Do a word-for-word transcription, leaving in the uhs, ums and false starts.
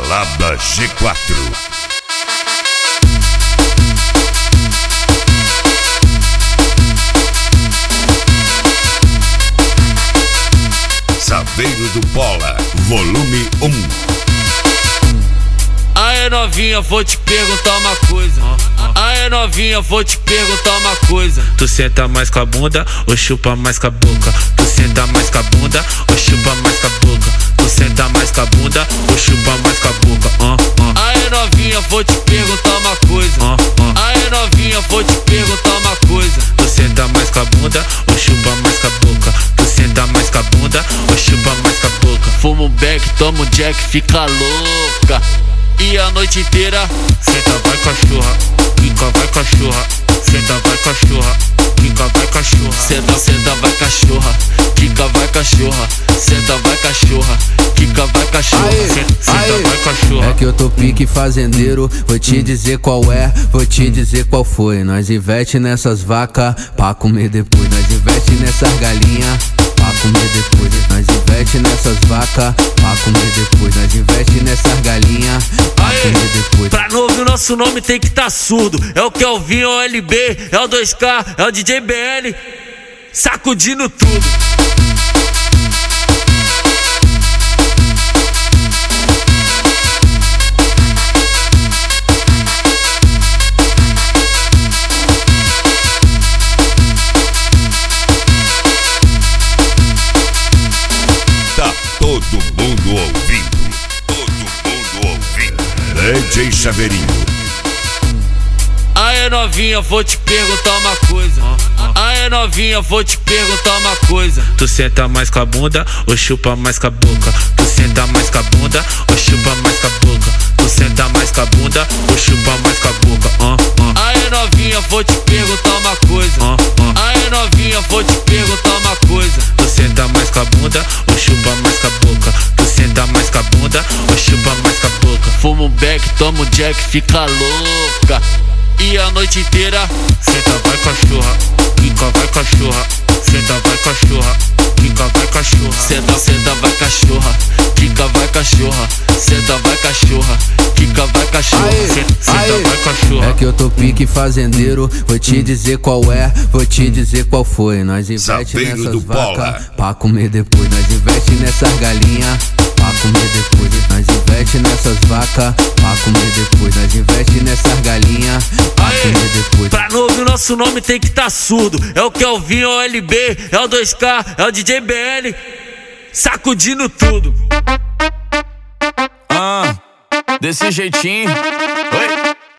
Balada G quatro. Saveiro do Bola, volume um. Aê novinha, vou te perguntar uma coisa. Aê novinha, vou te perguntar uma coisa. Tu senta mais com a bunda ou chupa mais com a boca? Tu senta mais com a bunda ou chupa mais com a boca? Tu senta mais com a bunda ou chupa mais com a boca? Uh, uh. Aê novinha, vou te perguntar uma coisa. Uh, uh. Aê novinha, vou te perguntar uma coisa. Tu senta mais com a bunda ou chupa mais com a boca? Tu senta mais com a bunda ou chupa mais com a boca? Fuma um beck, toma um jack, fica louca. E a noite inteira senta vai cachorra, quica vai cachorra, senta vai cachorra, quica vai cachorra, senta, senta vai cachorra, quica vai cachorra, senta vai cachorra, quica vai cachorra, aê, senta, senta aê. vai cachorra. É que eu tô pique fazendeiro, vou te dizer qual é, vou te dizer qual foi. Nós investe nessas vacas pra comer depois, nós investe nessas galinhas pra comer depois, nós investe nessas vacas pra comer depois, nós investe nessas galinhas pra comer depois. Pra não ouvir o nosso nome tem que tá surdo. É o Kelvin, é o L B, é o dois K, é o D J B L, sacudindo tudo. Todo mundo ouvindo, todo mundo ouvindo. D J Saveirinho. Aê novinha, vou te perguntar uma coisa. Aê novinha, vou te perguntar uma coisa. Tu senta mais com a bunda ou chupa mais com a boca? Tu senta mais com a bunda ou chupa mais com a boca? Tu senta mais com a bunda ou chupa mais com a boca? Uh, uh. Aê novinha, vou te perguntar uma coisa. Uh, uh. Aê novinha, vou te perguntar uma coisa. Tu senta mais com a bunda ou chupa mais com a boca? Tu senta mais com a bunda ou chupa mais com a boca? Fuma um beck, toma um jack, fica louca. E a noite inteira senta vai cachorra, quica vai cachorra, senta vai cachorra, quica vai cachorra, senta, senta vai cachorra, quica vai cachorra, senta vai cachorra, quica vai cachorra, Aê, senta, senta aê. vai cachorra. É que eu tô pique fazendeiro, vou te dizer qual é, vou te dizer qual foi. Nós investe Saveiro do nessas Bola. vacas pra comer depois, nós investe nessas galinhas pra comer depois, nós investe nessas vacas pra comer depois, nós investe nessas galinhas pra comer depois. Pra não ouvir o nosso nome tem que tá surdo. É o Kelvin, é o L B, é o dois K, é o D J B L, sacudindo tudo. Ah, desse jeitinho.